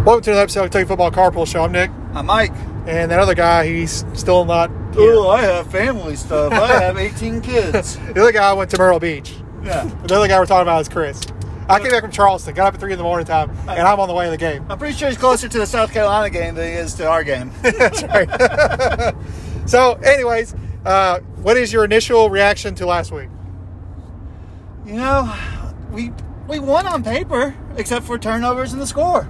Welcome to another episode of Kentucky Football Carpool Show. I'm Nick. I'm Mike. And that other guy, he's still not here. Oh, I have family stuff. I have 18 kids. The other guy went to Myrtle Beach. Yeah. The other guy we're talking about is Chris. I came back from Charleston, got up at 3 in the morning time, and I'm on the way to the game. I'm pretty sure he's closer to the South Carolina game than he is to our game. That's right. So, anyways, what is your initial reaction to last week? You know, we won on paper, except for turnovers and the score.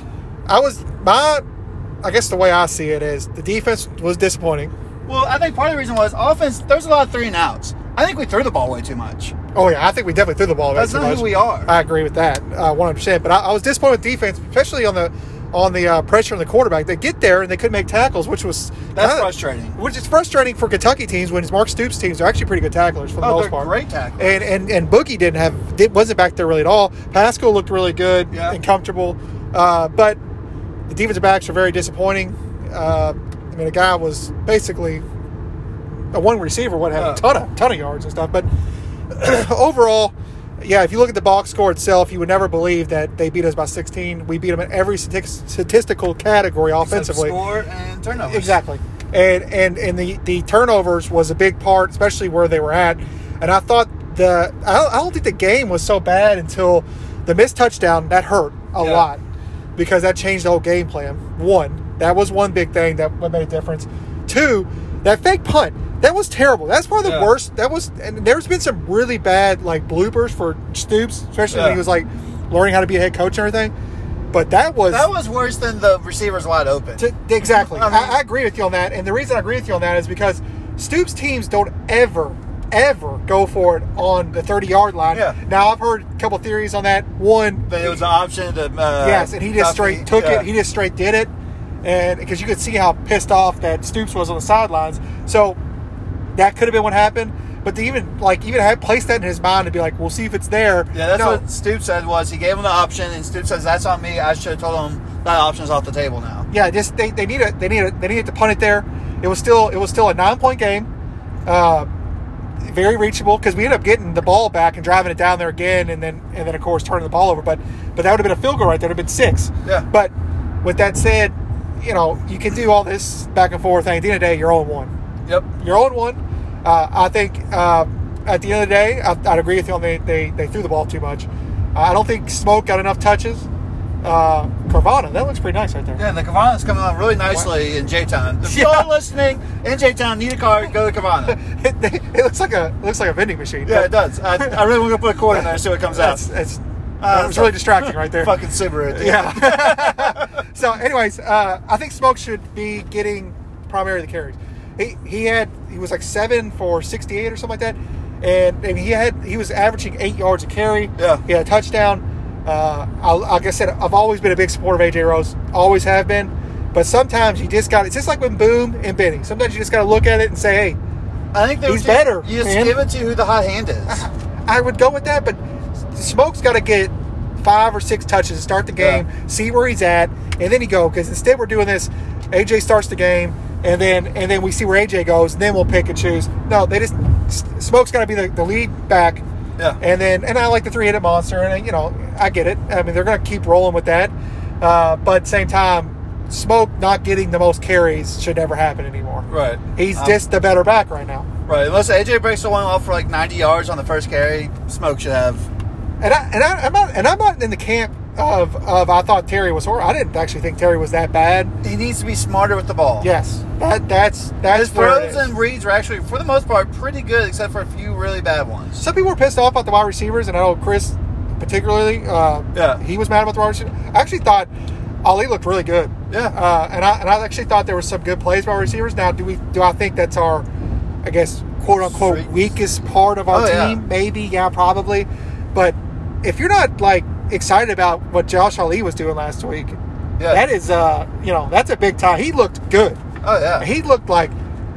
I guess the way I see it is the defense was disappointing. Well, I think part of the reason was offense, there's a lot of 3 and outs. I think we threw the ball way too much. Oh, yeah, I think we definitely threw the ball. That's not who we are. I agree with that 100%. But I was disappointed with defense, especially on the pressure on the quarterback. They get there and they couldn't make tackles, which was frustrating. Which is frustrating for Kentucky teams when it's Mark Stoops teams are actually pretty good tacklers for the most part. Great tacklers. And Boogie wasn't back there really at all. Pascal looked really good and comfortable, but the defensive backs are very disappointing. The guy was basically a one receiver, a ton of yards and stuff. But overall, yeah, if you look at the box score itself, you would never believe that they beat us by 16. We beat them in every statistical category offensively. Except score and turnovers. Exactly. And the turnovers was a big part, especially where they were at. And I thought I don't think the game was so bad until the missed touchdown. That hurt a lot because that changed the whole game plan. One, that was one big thing that made a difference. Two, that fake punt. That was terrible. That's probably the worst. And there's been some really bad bloopers for Stoops, especially when he was learning how to be a head coach and everything. But that was worse than the receivers wide open. Exactly. I agree with you on that. And the reason I agree with you on that is because Stoops teams don't ever go for it on the 30-yard line. Yeah. Now, I've heard a couple theories on that. One, that it was an option to yes, and he just straight took it. He just straight did it. And because you could see how pissed off that Stoops was on the sidelines. So that could have been what happened. But to even have placed that in his mind to be like, we'll see if it's there. Yeah, that's what Stoops said was he gave him the option, and Stoops says, that's on me. I should have told him that option's off the table now. Yeah, just they needed to punt it there. It was still a 9-point game. Very reachable because we ended up getting the ball back and driving it down there again, and then of course turning the ball over. But that would have been a field goal right there. It would have been 6. Yeah. But with that said, you can do all this back and forth thing. At the end of the day, you're 0-1. Yep. You're 0-1. I think at the end of the day, I'd agree with you on they threw the ball too much. I don't think Smoke got enough touches. Carvana, that looks pretty nice right there. Yeah, the Carvana's coming on really nicely in J-Town. If you're listening in J-Town, need a car, go to Carvana. It looks like a vending machine. Yeah, it does. I really want to put a cord in there and see what comes out. It was really distracting right there. Fucking Subaru. Yeah. So, anyways, I think Smoke should be getting primarily the carries. He was 7 for 68 or something like that, and he was averaging 8 yards a carry. Yeah. He had a touchdown. Like I said, I've always been a big supporter of AJ Rose. Always have been. But sometimes you just got. It's just like with Boom and Benny. Sometimes you just got to look at it and say, hey, I think he's better. You just give it to who the hot hand is. I would go with that, but Smoke's got to get 5 or 6 touches to start the game, see where he's at, and then you go. Because instead we're doing this, AJ starts the game, and then we see where AJ goes, and then we'll pick and choose. No, Smoke's got to be the lead back. Yeah. And I like the 3-headed monster, and I get it. I mean, they're going to keep rolling with that. But at the same time, Smoke not getting the most carries should never happen anymore. Right. He's just the better back right now. Right. Unless AJ breaks the one off for 90 yards on the first carry, Smoke should have. I'm not in the camp of I thought Terry was horrible. I didn't actually think Terry was that bad. He needs to be smarter with the ball. Yes. That's his throws and reads are actually, for the most part, pretty good, except for a few really bad ones. Some people were pissed off about the wide receivers, and I know Chris particularly. He was mad about the wide receivers. I actually thought Ali looked really good. Yeah. And I actually thought there was some good plays by wide receivers. Now, do I think that's our, I guess, quote unquote weakest part of our team? Yeah. Maybe, yeah, probably. But if you're not excited about what Josh Ali was doing last week, that is that's a big time. He looked good. Oh yeah. He looked like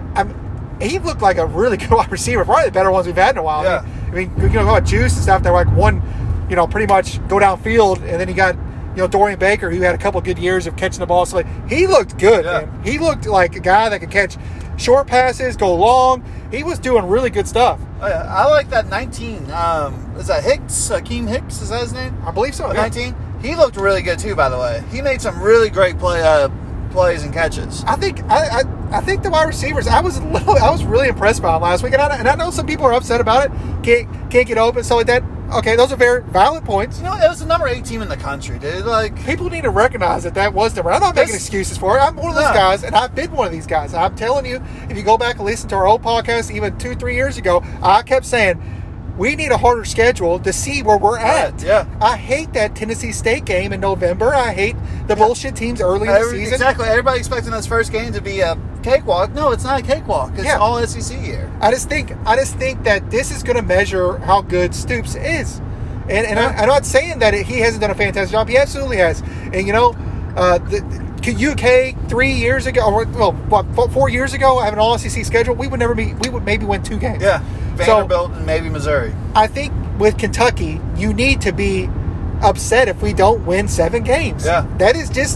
a really good wide receiver, probably the better ones we've had in a while. Yeah. I mean, about Juice and stuff. They're one, pretty much go downfield, and then you got Dorian Baker, who had a couple good years of catching the ball. So he looked good, man. He looked like a guy that could catch short passes, go long. He was doing really good stuff. I like that 19. Is that Hicks? Akeem Hicks? Is that his name? I believe so. 19. He looked really good too, by the way. He made some really great plays and catches. I think the wide receivers. I was really impressed by them last week, and I know some people are upset about it. Can't get open, so like that. Okay, those are very valid points. You know, it was the number 8 team in the country, dude. Like, people need to recognize that was the. I'm not making excuses for it. I'm one of those guys, and I've been one of these guys. I'm telling you, if you go back and listen to our old podcast, even 2-3 years ago, I kept saying we need a harder schedule to see where we're at. Yeah. I hate that Tennessee State game in November. I hate the bullshit teams early in the season. Exactly. Everybody expecting this first game to be a cakewalk. No, it's not a cakewalk. It's all SEC year. I just think that this is going to measure how good Stoops is. And I'm not saying that he hasn't done a fantastic job. He absolutely has. And, you know, the UK 3 years ago, or 4 years ago, having an all-SEC schedule, we would maybe win 2 games. Yeah, Vanderbilt and maybe Missouri. I think with Kentucky, you need to be upset if we don't win 7 games. Yeah. That is just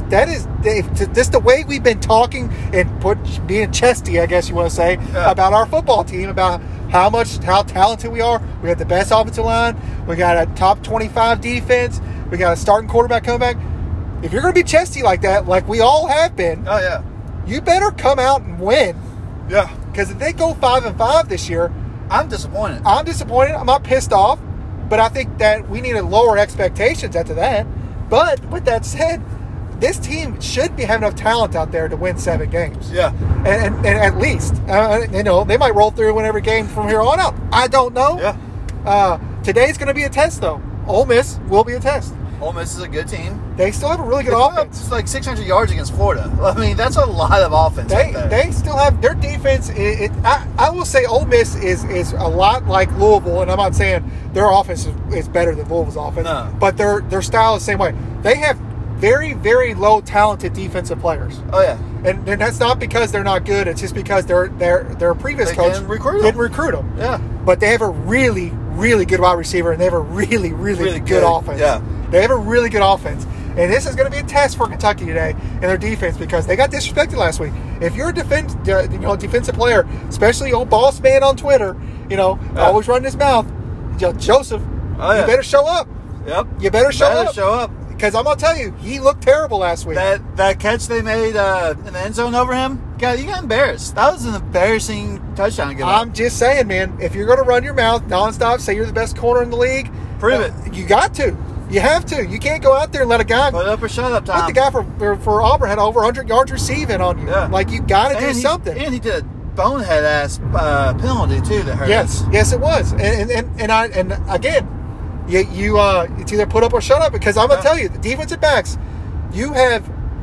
the way we've been talking and being chesty, I guess you want to say, about our football team, about how talented we are. We have the best offensive line. We got a top 25 defense. We got a starting quarterback coming back. If you're going to be chesty like that, like we all have been, you better come out and win. Yeah. Because if they go 5-5 this year, I'm disappointed. I'm not pissed off, but I think that we need to lower expectations after that. But with that said, this team should be having enough talent out there to win 7 games. Yeah. And at least, you know, they might roll through and win every game from here on out. I don't know. Yeah. Today's going to be a test, though. Ole Miss will be a test. Ole Miss is a good team. They still have a really good offense. It's like 600 yards against Florida. I mean, that's a lot of offense right there. They still have their defense. I will say Ole Miss is a lot like Louisville, and I'm not saying their offense is better than Louisville's offense, no. But their style is the same way. They have very, very low talented defensive players. Oh, yeah. And that's not because they're not good. It's just because their previous coach didn't recruit them. Yeah. But they have a really, really good wide receiver, and they have a really, really good offense. Yeah. They have a really good offense. And this is going to be a test for Kentucky today in their defense because they got disrespected last week. If you're a defensive player, especially old boss man on Twitter, always running his mouth, Joseph, you better show up. Yep. You better show up. Because I'm going to tell you, he looked terrible last week. That catch they made in the end zone over him, God, you got embarrassed. That was an embarrassing touchdown give up. I'm just saying, man, if you're going to run your mouth nonstop, say you're the best corner in the league, prove it. You got to. You have to. You can't go out there and let a guy put up or shut up time. What the guy for Auburn had over 100 yards receiving on you. Yeah. Like, you got to do something. And he did a bonehead ass penalty too that hurt us. Yes, it was. And again, you it's either put up or shut up because I'm gonna tell you, the defensive backs, you have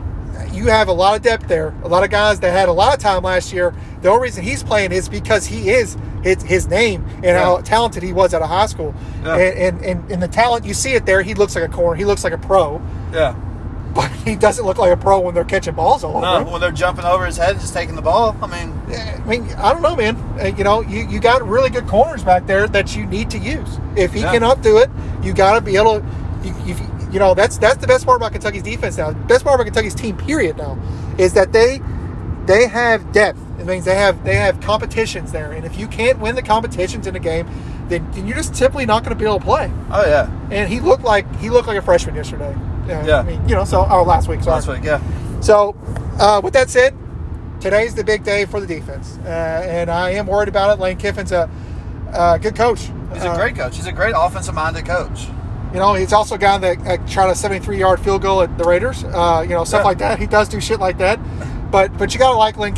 a lot of depth there. A lot of guys that had a lot of time last year. The only reason he's playing is because he is his name and how talented he was out of high school. Yeah. And the talent, you see it there. He looks like a corner. He looks like a pro. Yeah. But he doesn't look like a pro when they're catching balls all over him. When they're jumping over his head and just taking the ball. I mean, I don't know, man. You got really good corners back there that you need to use. If he cannot do it, you got to be able to. That's the best part about Kentucky's defense now. The best part about Kentucky's team, period, now, is that they have depth. It means they have competitions there, and if you can't win the competitions in a game, then you're just simply not going to be able to play. Oh yeah. And he looked like a freshman yesterday. Yeah. Last week. Sorry. Last week, yeah. So, with that said, today's the big day for the defense, and I am worried about it. Lane Kiffin's a good coach. He's a great coach. He's a great offensive-minded coach. He's also a guy that tried a 73-yard field goal at the Raiders. Stuff like that. He does do shit like that. But you gotta like Lane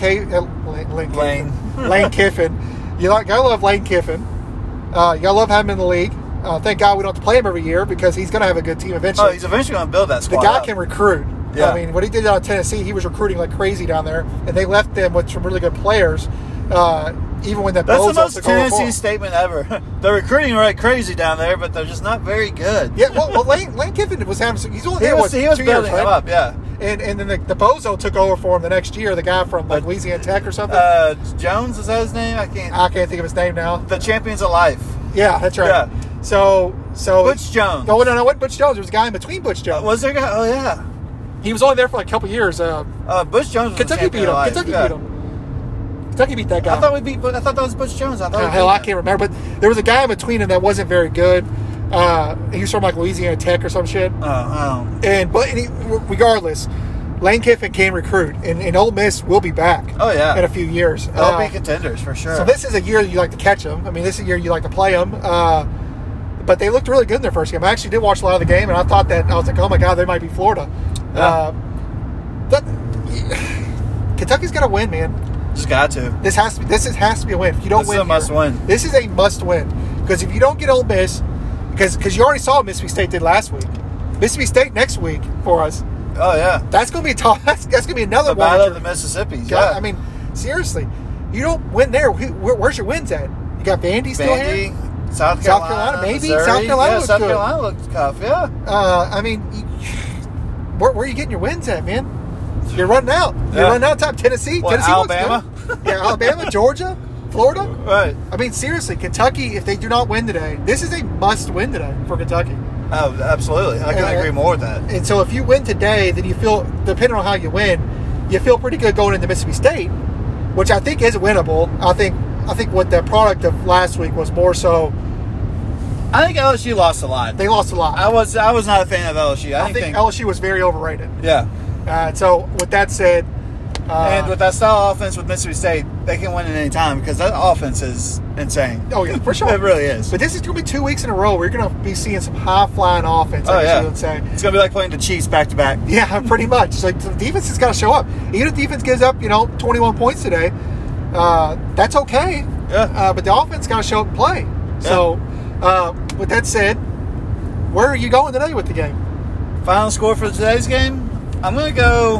Kiffin. Gotta love Lane Kiffin. You gotta love having him in the league. Thank God we don't have to play him every year because he's gonna have a good team eventually. Oh, he's eventually gonna build that squad. The guy can recruit. Yeah. I mean, what he did out of Tennessee, he was recruiting like crazy down there, and they left them with some really good players. Even when that That's the most Tennessee statement ever. They're recruiting like crazy down there, but they're just not very good. Yeah, well Lane Kiffin was having. He's only there. He was building him up, yeah. And then the Bozo took over for him the next year. The guy from Louisiana Tech or something. Jones, is that his name? I can't think of his name now. The Champions of Life. Yeah, that's right. Yeah. So Butch Jones. No, wasn't Butch Jones. There was a guy in between Butch Jones. Was there a guy? Oh yeah. He was only there for like a couple years. Butch Jones was Kentucky beat him. Kentucky beat that guy. I thought that was Butch Jones. I can't remember. But there was a guy in between him that wasn't very good. He was from like Louisiana Tech or some shit. Regardless, Lane Kiffin can recruit, and Ole Miss will be back. Oh yeah, in a few years. They'll be contenders for sure. So this is a year you like to catch them. I mean, this is a year you like to play them. But they looked really good in their first game. I actually did watch a lot of the game, and I thought that I was like, oh my god, they might be Florida. Yeah. But Kentucky's got to win, man. Just got to. This has to be a win. If you don't win, this is a must win. This is a must win because if you don't get Ole Miss, because you already saw what Mississippi State did last week. Mississippi State next week for us. Oh yeah, that's going to be tough. That's going to be another the battle of the Mississippis. Yeah, I mean, seriously, you don't win there. Where's your wins at? You got Vandy still here. South Carolina, maybe Missouri. South Carolina. South Carolina looked tough. Yeah. I mean, where are you getting your wins at, man? You're running out. You're running out of time. Tennessee. Tennessee Alabama. Looks good. Yeah, Alabama, Georgia, Florida. Right. I mean, seriously, Kentucky. If they do not win today, this is a must win today for Kentucky. Oh, absolutely. I can agree more with that. And so, if you win today, then you feel, depending on how you win, you feel pretty good going into Mississippi State, which I think is winnable. I think what the product of last week was more so. I think LSU lost a lot. They lost a lot. I was not a fan of LSU. I think LSU was very overrated. Yeah. So with that said, and with that style of offense with Mississippi State, they can win at any time because that offense is insane. Oh yeah, for sure. It really is. But this is going to be 2 weeks in a row where you're going to be seeing some high flying offense. Oh yeah. Would say. It's going to be like playing the Chiefs back to back. Yeah, pretty much. It's like the defense has got to show up. Even if the defense gives up, 21 points today, that's okay. Yeah. But the offense got to show up and play. Yeah. So, with that said, where are you going today with the game? Final score for today's game? I'm going to go.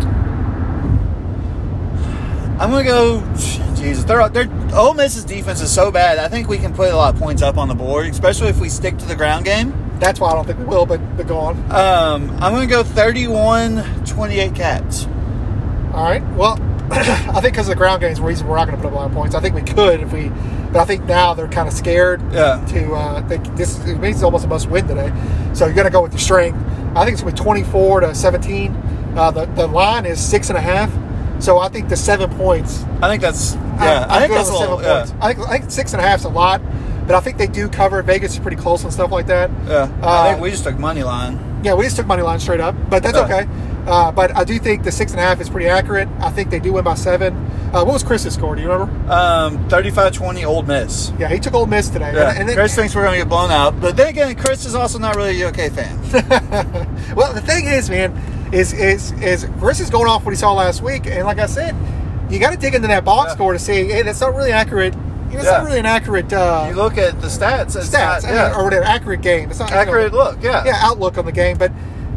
Jesus, Ole Miss's defense is so bad. I think we can put a lot of points up on the board, especially if we stick to the ground game. That's why I don't think we will, but go on. I'm going to go 31-28 Cats. All right. Well, I think because of the ground game is the reason we're not going to put up a lot of points. I think we could if we, but I think now they're kind of scared. Yeah. It means it's almost a must win today. So you're going to go with the strength. I think it's going to be 24-17. The line is 6.5. So I think the 7 points. I think that's I think that's a little. Yeah. I think 6.5 is a lot, but I think they do cover. Vegas is pretty close and stuff like that. Yeah. I think we just took money line. Yeah, we just took money line straight up, but that's okay. But I do think the 6.5 is pretty accurate. I think they do win by 7. What was Chris's score? Do you remember? 35-20 Ole Miss. Yeah, he took Ole Miss today. Yeah. And then, Chris thinks we're going to get blown out, but then again, Chris is also not really a UK fan. Well, the thing is, man, is Chris is going off what he saw last week, and like I said, you got to dig into that box score to see. Hey, that's not really accurate. It's not really an accurate. You look at the stats. It's not, or an accurate game. It's not accurate look. Yeah, outlook on the game, but.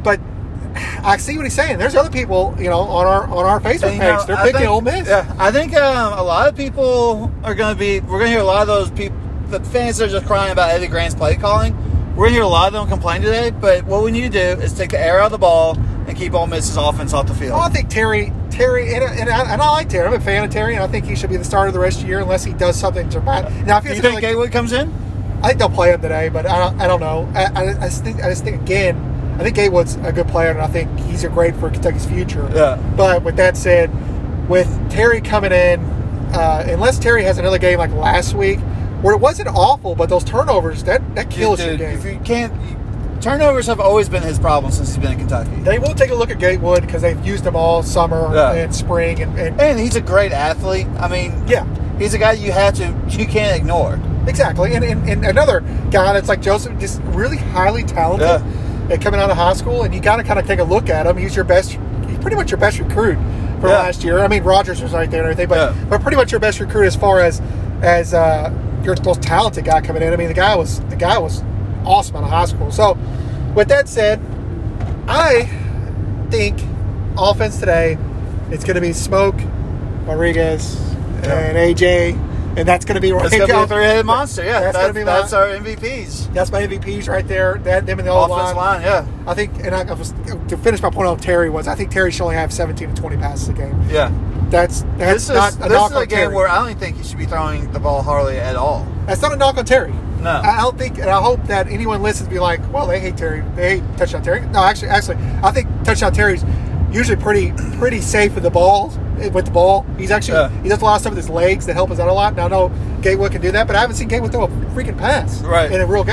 I see what he's saying. There's other people, on our Facebook page. They're picking Ole Miss. Yeah, I think a lot of people are going to be. We're going to hear a lot of those people, the fans that are just crying about Eddie Grant's play calling. We're going to hear a lot of them complain today. But what we need to do is take the air out of the ball and keep Ole Miss's offense off the field. Well, I think Terry, and I like Terry. I'm a fan of Terry, and I think he should be the starter the rest of the year unless he does something dramatic. Now, do you think Gatewood comes in? I think they'll play him today, but I don't know. I just think again. I think Gatewood's a good player, and I think he's great for Kentucky's future. Yeah. But with that said, with Terry coming in, unless Terry has another game like last week, where it wasn't awful, but those turnovers, that kills your game. If you can't, turnovers have always been his problem since he's been in Kentucky. They will take a look at Gatewood because they've used him all summer and spring. And he's a great athlete. I mean, he's a guy you can't ignore. Exactly. And another guy that's like Joseph, just really highly talented. Yeah. Coming out of high school, and you got to kind of take a look at him. He's pretty much your best recruit for last year. I mean, Rogers was right there and everything, but pretty much your best recruit as far as your most talented guy coming in. I mean, the guy was awesome out of high school. So, with that said, I think offense today, it's going to be Smoke, Rodriguez, and AJ. And that's going to be a three-headed monster. Yeah, that's our MVPs. That's my MVPs right there. Them in the offensive line. Yeah, I think. And to finish my point on Terry I think Terry should only have 17 to 20 passes a game. Yeah, this is a game where I don't think he should be throwing the ball hardly at all. That's not a knock on Terry. No, I don't think, and I hope that anyone listens to be like, well, they hate Terry. They hate touchdown Terry. No, actually, I think touchdown Terry's usually pretty safe with the ball. He's actually he does a lot of stuff with his legs that help us out a lot. Now I know Gatewood can do that, but I haven't seen Gatewood throw a freaking pass in a real game.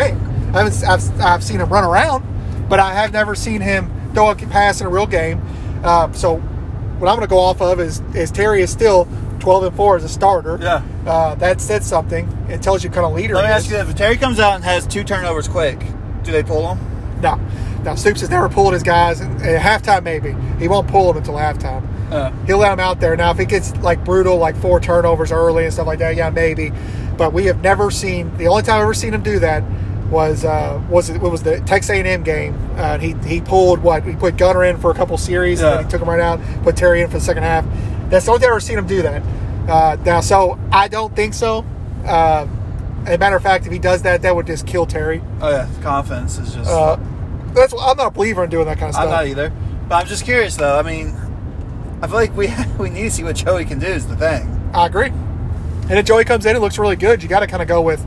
I've seen him run around, but I have never seen him throw a pass in a real game. So what I'm going to go off of is Terry is still 12-4 as a starter. Yeah. That said something. It tells you kind of leader. Let me he ask is. you this: if Terry comes out and has 2 turnovers quick, do they pull him? No. Stoops has never pulled his guys. At halftime, maybe. He won't pull them until halftime. He'll let them out there. Now, if it gets like brutal, like 4 turnovers early and stuff like that, yeah, maybe. But we have never seen. The only time I've ever seen him do that was the Texas A&M game. And he pulled what? He put Gunner in for a couple series, and then he took him right out. Put Terry in for the second half. That's the only time I've ever seen him do that. Now, so I don't think so. As a matter of fact, if he does that, that would just kill Terry. Oh yeah, confidence is just. I'm not a believer in doing that kind of stuff. I'm not either. But I'm just curious, though. I mean, I feel like we need to see what Joey can do is the thing. I agree. And if Joey comes in and looks really good, you got to kind of go with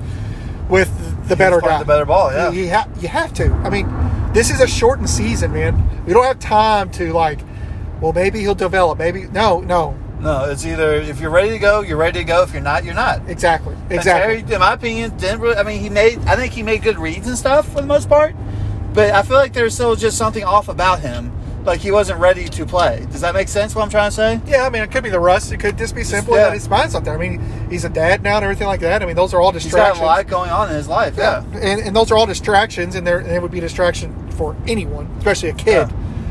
the better guy. The better ball, yeah. You have to. I mean, this is a shortened season, man. We don't have time to well, maybe he'll develop. Maybe no. No, it's either if you're ready to go, you're ready to go. If you're not, you're not. Exactly. And Terry, in my opinion, didn't really. I mean, I think he made good reads and stuff for the most part. But I feel like there's still just something off about him. Like he wasn't ready to play. Does that make sense what I'm trying to say? Yeah, I mean, it could be the rust. It could just be simple that his mind's not there. I mean, he's a dad now and everything like that. I mean, those are all distractions. He's got a lot going on in his life, yeah. And those are all distractions, and they would be a distraction for anyone, especially a kid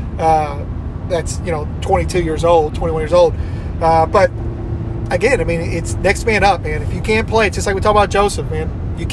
that's, 22 years old, 21 years old. But, again, I mean, it's next man up, man. If you can't play, it's just like we talk about Joseph, man. You're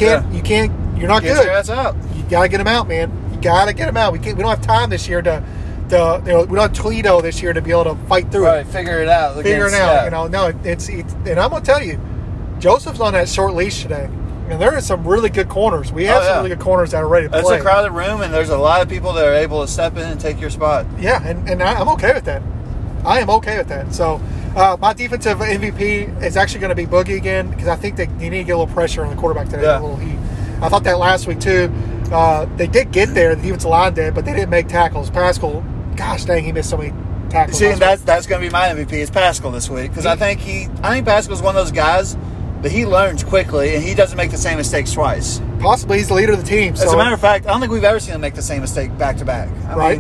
not good. Get your ass out. You got to get him out, man. You got to get him out. We don't have time this year to we don't have Toledo this year to be able to fight through it. Figure it out. No, it's and I'm gonna tell you, Joseph's on that short leash today, and there are some really good corners. We have some really good corners that are ready to play. It's a crowded room, and there's a lot of people that are able to step in and take your spot. Yeah, and I'm okay with that. I am okay with that. So my defensive MVP is actually going to be Boogie again because I think they need to get a little pressure on the quarterback today. Yeah. A little heat. I thought that last week too. They did get there, the defensive line did, but they didn't make tackles. Pascal, gosh dang, he missed so many tackles. See, and that's going to be my MVP is Pascal this week because I think Pascal's one of those guys that he learns quickly and he doesn't make the same mistakes twice. Possibly he's the leader of the team. As a matter of fact, I don't think we've ever seen him make the same mistake back to back.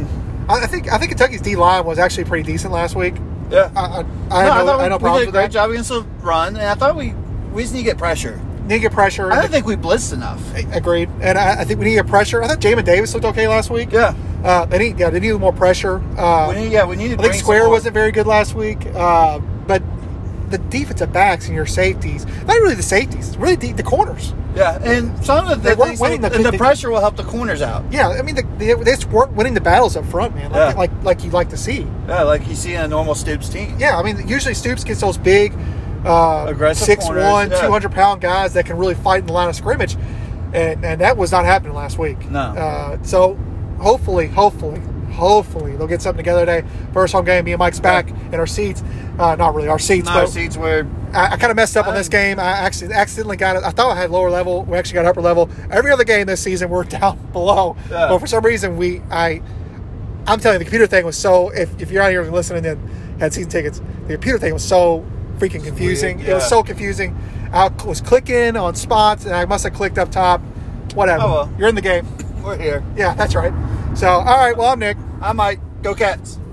I think Kentucky's D line was actually pretty decent last week. Yeah, I had no problems we did a with great that. job against the run, and I thought we just need to get pressure. Need to get pressure. I don't think we blitzed enough. Agreed. And I think we need to get pressure. I thought Jamin Davis looked okay last week. Yeah. They need more pressure. We need to. I think Square wasn't very good last week. But the defensive backs and your safeties, not really the safeties, it's really the corners. Yeah, and some of the things, the pressure will help the corners out. Yeah, I mean, they just weren't winning the battles up front, man, like you'd like to see. Yeah, like you see in a normal Stoops team. Yeah, I mean, usually Stoops gets those big, aggressive 6'1", 200-pound guys that can really fight in the line of scrimmage, and that was not happening last week. No. So hopefully they'll get something together today. First home game, me and Mike's back in our seats. Not really our seats, but our seats were. I kind of messed up on this game. I actually accidentally got it. I thought I had lower level. We actually got upper level. Every other game this season, we're down below. Yeah. But for some reason, I'm telling you, the computer thing was so. If you're out here listening and had season tickets, the computer thing was so freaking confusing. Weird, yeah. It was so confusing. I was clicking on spots, and I must have clicked up top. Whatever. Oh, well. You're in the game. We're here. Yeah, that's right. So, all right. Well, I'm Nick. I might go Cats.